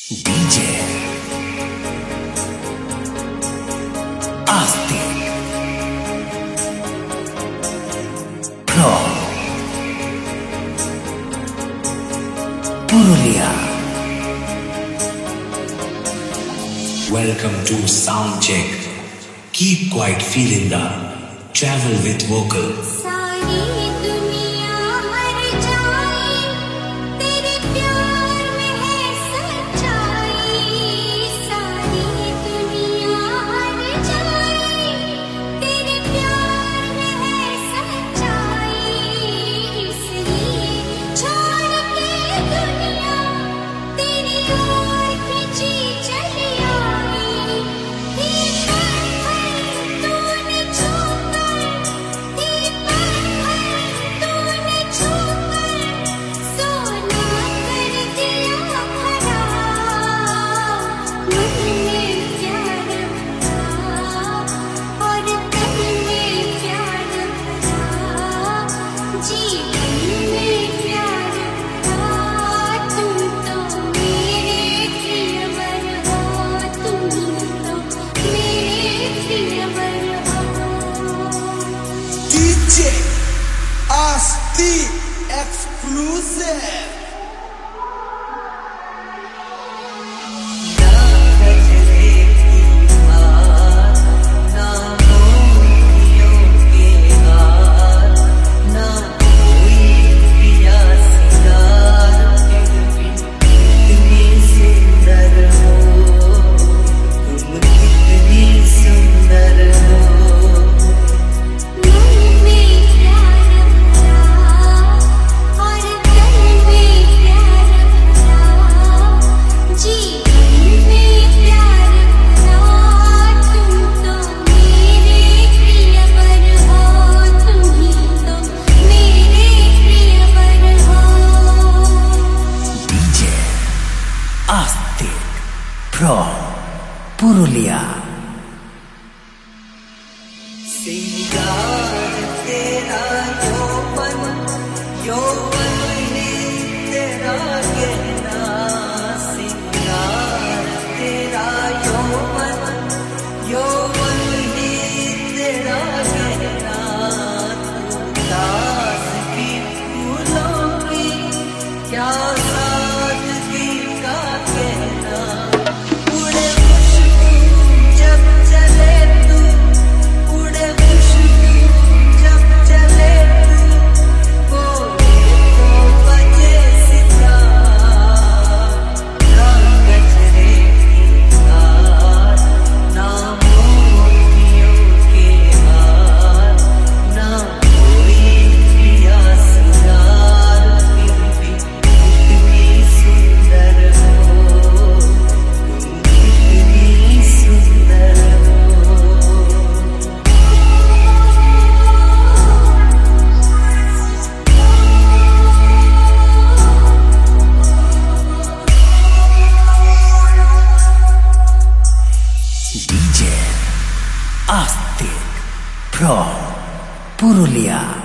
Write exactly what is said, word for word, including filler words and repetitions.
DJ Astik pro Purulia. Welcome to Sound Check. Keep quiet, feeling the travel with vocal. DJ Astik exclusive. Astik pro Purulia. सिंगार तेरा यौवन यौवन ही तेरा गहना, सिंगार तेरा यौवन यौवन ही तेरा गहना, तू दास की फूलों में क्या सादगी का कहना। उड़े खुशबू जब चले तू, उड़े खुशबू जब चले तू, बोले तो बजे सितार, ना गजरे की तार, ना मोतियों के हार, ना कोई पिया सिंगार, फिर भी कितनी सुंदर हो, तुम कितनी सुंदर हो। DJ Astik pro Purulia.